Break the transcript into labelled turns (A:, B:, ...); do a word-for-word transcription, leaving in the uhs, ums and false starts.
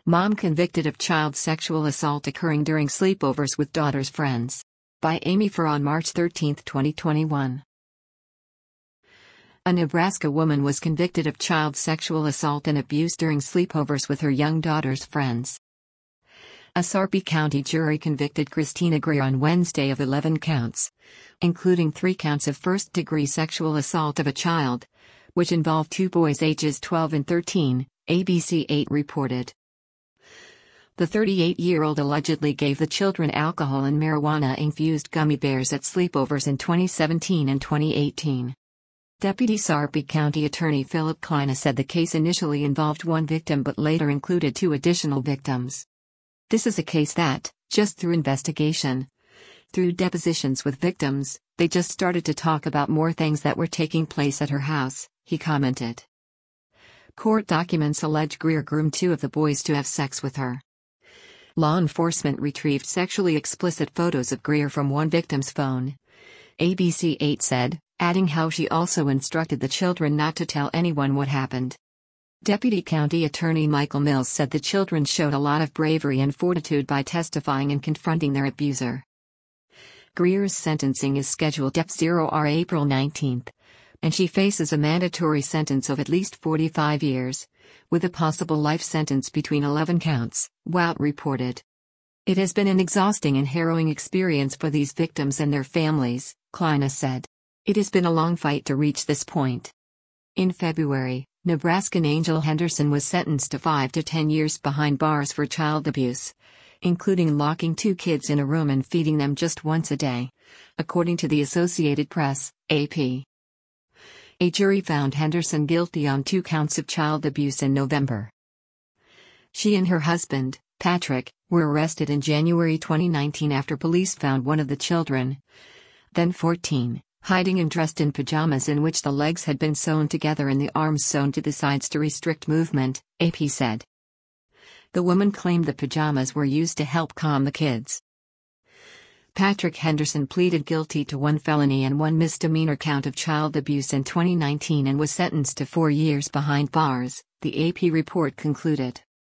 A: Mom convicted of child sexual assault occurring during sleepovers with daughter's friends. By Amy Farr on March thirteenth, twenty twenty-one. A Nebraska woman was convicted of child sexual assault and abuse during sleepovers with her young daughter's friends. A Sarpy County jury convicted Christina Greer on Wednesday of eleven counts, including three counts of first-degree sexual assault of a child, which involved two boys ages twelve and thirteen, A B C eight reported. The thirty-eight-year-old allegedly gave the children alcohol and marijuana-infused gummy bears at sleepovers in twenty seventeen and twenty eighteen. Deputy Sarpy County Attorney Philip Kleina said the case initially involved one victim but later included two additional victims. This is a case that, just through investigation, through depositions with victims, they just started to talk about more things that were taking place at her house, he commented. Court documents allege Greer groomed two of the boys to have sex with her. Law enforcement retrieved sexually explicit photos of Greer from one victim's phone, A B C eight said, adding how she also instructed the children not to tell anyone what happened. Deputy County Attorney Michael Mills said the children showed a lot of bravery and fortitude by testifying and confronting their abuser. Greer's sentencing is scheduled for April nineteenth, and she faces a mandatory sentence of at least forty-five years, with a possible life sentence between eleven counts, W O U T reported. It has been an exhausting and harrowing experience for these victims and their families, Kleina said. It has been a long fight to reach this point. In February, Nebraskan Angel Henderson was sentenced to five to ten years behind bars for child abuse, including locking two kids in a room and feeding them just once a day, according to the Associated Press, A P. A jury found Henderson guilty on two counts of child abuse in November. She and her husband, Patrick, were arrested in January twenty nineteen after police found one of the children, then fourteen, hiding and dressed in pajamas in which the legs had been sewn together and the arms sewn to the sides to restrict movement, A P said. The woman claimed the pajamas were used to help calm the kids. Patrick Henderson pleaded guilty to one felony and one misdemeanor count of child abuse in twenty nineteen and was sentenced to four years behind bars, the A P report concluded.